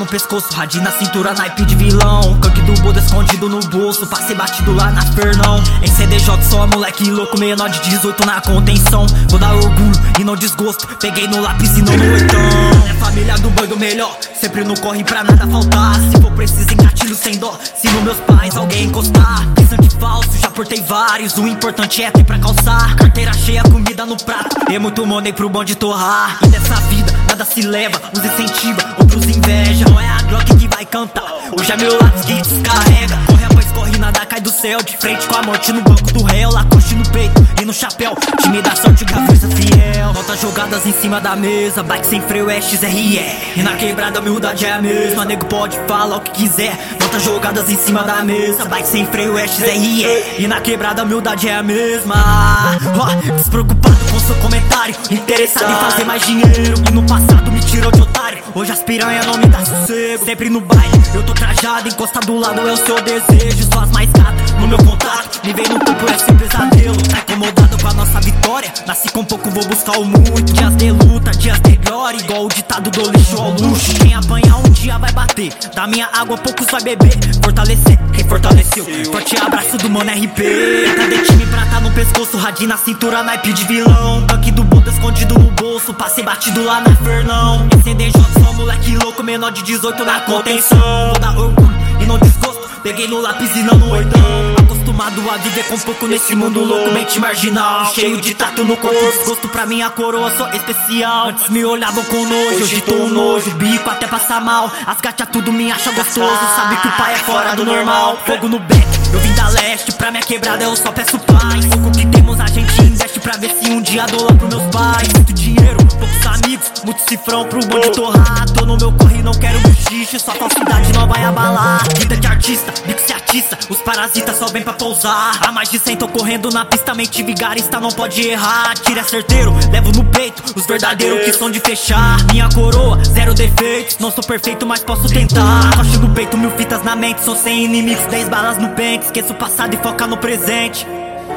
pescoço, radinho na cintura, naipe de vilão. Canque do Buda escondido no bolso, passei batido lá na Fernão. Em CDJ só moleque louco, menor de 18 na contenção. Vou dar orgulho e não desgosto, peguei no lápis e não no oitão. É família do boi do melhor, sempre não corre pra nada faltar. Se for preciso engatilho sem dó, se nos meus pais alguém encostar. Sangue falso, já portei vários, o importante é ter pra calçar. Carteira cheia, comida no prato, e muito money pro bonde torrar. E dessa vida nada se leva, uns incentiva, outros inveja. Não é a Glock que vai cantar, hoje é meu lápis que descarrega. Corre após corre, nada cai do céu, de frente com a morte no banco do réu. Lacoste no peito e no chapéu, time da sorte com a força fiel. Notas jogadas em cima da mesa, bike sem freio é XRE. E na quebrada a humildade é a mesma, nego pode falar o que quiser. Notas jogadas em cima da mesa, bike sem freio é XRE. E na quebrada a humildade é a mesma. Despreocupado com seu comentário, interessado em fazer mais dinheiro. E no passado me tirou de otário, hoje as piranha não me dá sossego. Sempre no baile, eu tô trajado, encosta do lado é o seu desejo. Só as mais gatas no meu contato, me vem no corpo é seu pesadelo. Tá incomodado com a nossa vitória, nasci com pouco, vou buscar o muito. Dias de luta, dias de glória, igual o ditado do lixo ao luxo. Quem apanhar um dia vai bater, da minha água poucos vai beber. Fortalecer, quem fortaleceu, forte abraço do mano RP. Cadê time prata no pescoço, radinho na cintura, naipe de vilão. Tanque do Buda escondido no bolso, passei batido lá na Fernão. Em CDJ só moleque louco, menor de 18 na contenção. Vou dar orgulho e não desgosto, peguei no lápis e não no oitão. Acostumado a viver com pouco nesse mundo louco, mente marginal. Cheio de tato no corpo, desgosto pra minha coroa só especial. Antes me olhavam com nojo, hoje tô um nojo, bico até passar mal. As gatas tudo me acham gostoso, sabe que o pai é fora do normal. Fogo no beck, eu vim da leste, pra minha quebrada eu só peço paz. Pouco que temos a gente investe pra ver se um dia dou lá pros meus pais. Muito dinheiro, poucos amigos, muito cifrão pro bonde torrar. Tô no meu corre, não quero buchiche, só falsidade não vai abalar. Vida de artista, bico se atiça, os parasitas só vem pra pousar. Há mais de 100 tô correndo na pista, mente vigarista não pode errar. Tira certeiro, levo no peito, os verdadeiros que são de fechar. Minha coroa, zero defeitos, não sou perfeito mas posso tentar. Coche no peito, 1000 fitas na mente, sou sem inimigos, 10 balas no pente. Esqueço o passado e foca no presente.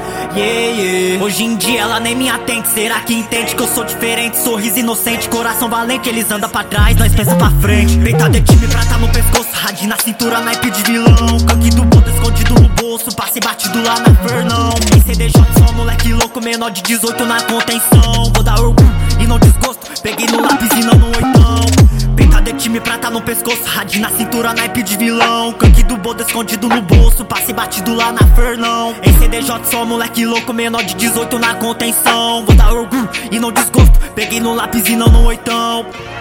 Hoje em dia ela nem me atende, será que entende que eu sou diferente? Sorriso inocente, coração valente, eles andam pra trás, nós pensa pra frente. Peita de time, prata no pescoço, radinho na cintura, naipe de vilão. Canque do Buda escondido no bolso, passei batido lá na Fernão. Em CDJ só moleque louco, menor de 18 na contenção. Vou dar orgulho e não desgosto, peguei no lápis e não no oitão. Peita de time, prata no pescoço, radinho na cintura, naipe de vilão. Canque do Buda escondido no bolso, passei batido lá na Fernão. Em CDJ só moleque louco, menor de 18 na contenção. Vou dar orgulho e não desgosto, peguei no lápis e não no oitão.